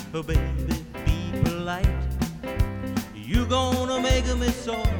Oh, baby, be polite. You gonna make me sore.